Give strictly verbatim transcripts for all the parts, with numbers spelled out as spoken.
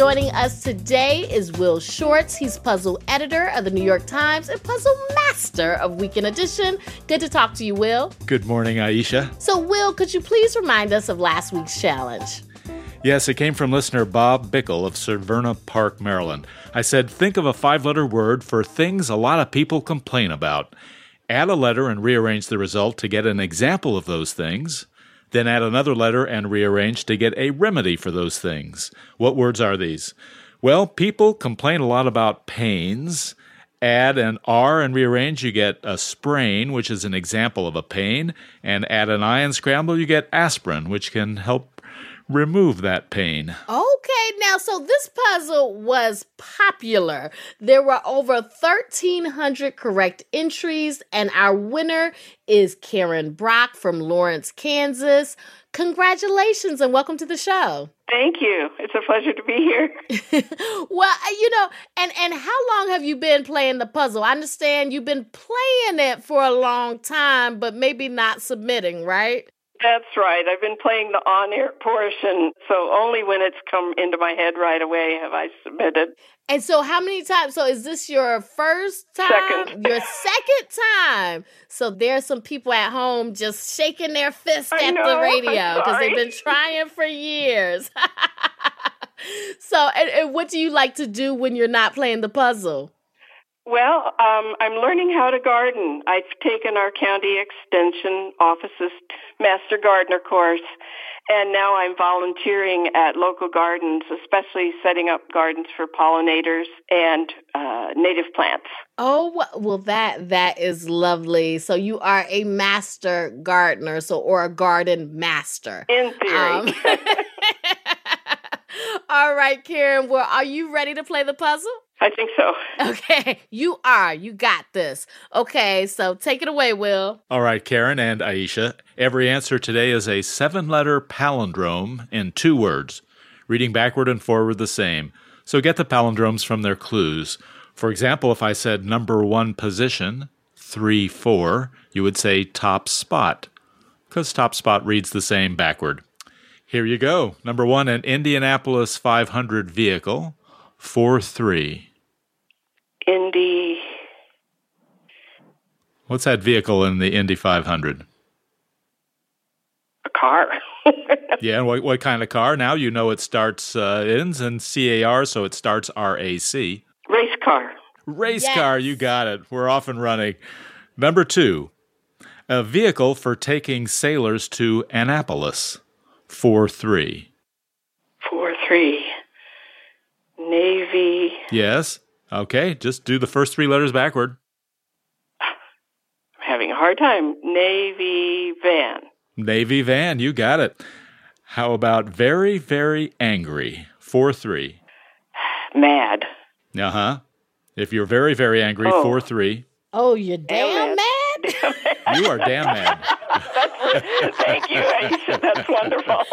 Joining us today is Will Shortz. He's puzzle editor of the New York Times and puzzle master of Weekend Edition. Good to talk to you, Will. Good morning, Aisha. So, Will, could you please remind us of last week's challenge? Yes, it came from listener Bob Bickle of Severna Park, Maryland. I said, think of a five-letter word for things a lot of people complain about. Add a letter and rearrange the result to get an example of those things. Then add another letter and rearrange to get a remedy for those things. What words are these? Well, people complain a lot about pains. Add an R and rearrange, you get a sprain, which is an example of a pain. And add an I and scramble, you get aspirin, which can help remove that pain. Okay, now, so this puzzle was popular. There were over thirteen hundred correct entries, and our winner is Karen Brock from Lawrence, Kansas. Congratulations, and welcome to the show. Thank you. It's a pleasure to be here. Well, you know, and, and how long have you been playing the puzzle? I understand you've been playing it for a long time, but maybe not submitting, right? That's right. I've been playing the on-air portion, so only when it's come into my head right away have I submitted. And so how many times? So is this your first time? Second. Your second time. So there's some people at home just shaking their fist I at know, the radio because they've been sorry. trying for years. So, and, and what do you like to do when you're not playing the puzzle? Well, um, I'm learning how to garden. I've taken our county extension office's Master Gardener course, and now I'm volunteering at local gardens, especially setting up gardens for pollinators and uh, native plants. Oh, well, that that is lovely. So you are a master gardener, so or a garden master. In theory. Um, all right, Karen, well, are you ready to play the puzzle? I think so. Okay, you are. You got this. Okay, so take it away, Will. All right, Karen and Aisha. Every answer today is a seven-letter palindrome in two words. Reading backward and forward the same. So get the palindromes from their clues. For example, if I said number one position, three, four, you would say top spot, because top spot reads the same backward. Here you go. Number one, an Indianapolis five hundred vehicle, four, three. Indy. What's that vehicle in the Indy five hundred? A car. Yeah, and what, what kind of car? Now you know it starts, uh, ends in C A R, so it starts R A C. Race car. Race Yes. car, you got it. We're off and running. Number two, a vehicle for taking sailors to Annapolis, four, three. Four, three. Navy. Yes? Okay, just do the first three letters backward. I'm having a hard time. Navy van. Navy van, you got it. How about very, very angry, four, three. Mad. Uh-huh. If you're very, very angry, Oh. four, three. Oh, you're damn Damn mad? You are damn mad. That's, thank you, Aisha. That's wonderful.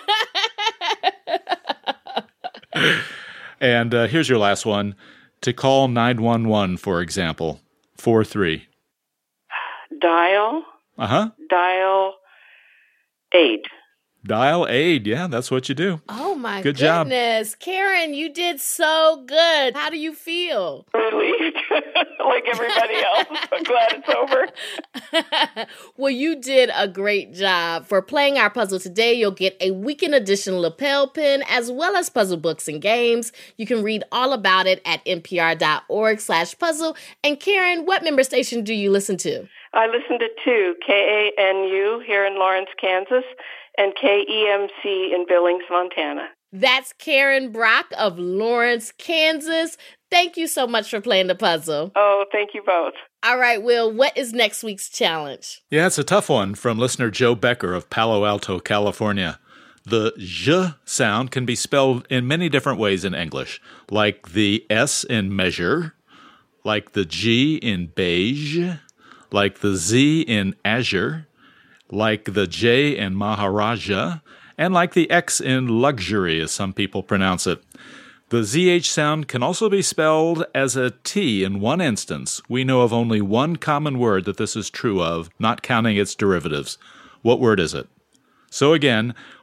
And uh, here's your last one. To call nine one one, for example, four, three. Dial. Uh-huh. Dial. Aid. Dial aid. Yeah, that's what you do. Oh, my Good job. goodness. Karen, you did so good. How do you feel? Relieved, like everybody else. I'm glad it's over. Well, you did a great job. For playing our puzzle today, you'll get a Weekend Edition lapel pin as well as puzzle books and games. You can read all about it at npr.org slash puzzle. And Karen, what member station do you listen to? I listened to two, K A N U here in Lawrence, Kansas, and K E M C in Billings, Montana. That's Karen Brock of Lawrence, Kansas. Thank you so much for playing the puzzle. Oh, thank you both. All right, Will, what is next week's challenge? Yeah, it's a tough one from listener Joe Becker of Palo Alto, California. The zh sound can be spelled in many different ways in English, like the S in measure, like the G in beige, like the Z in azure, like the J in Maharaja, and like the X in luxury, as some people pronounce it. The Z H sound can also be spelled as a T in one instance. We know of only one common word that this is true of, not counting its derivatives. What word is it? So again,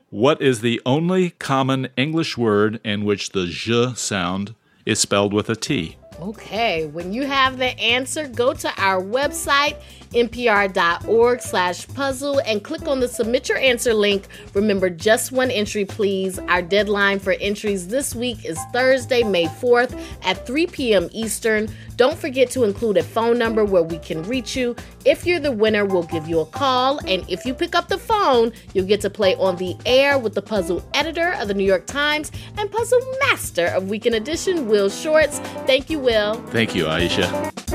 What is the only common English word in which the zh sound is spelled with a T? Okay, when you have the answer, go to our website, npr.org slash puzzle, and click on the Submit Your Answer link. Remember, just one entry, please. Our deadline for entries this week is Thursday, May fourth at three p.m. Eastern. Don't forget to include a phone number where we can reach you. If you're the winner, we'll give you a call, and if you pick up the phone, you'll get to play on the air with the puzzle editor of the New York Times and puzzle master of Weekend Edition, Will Shortz. Thank you, Will. Thank you, Aisha.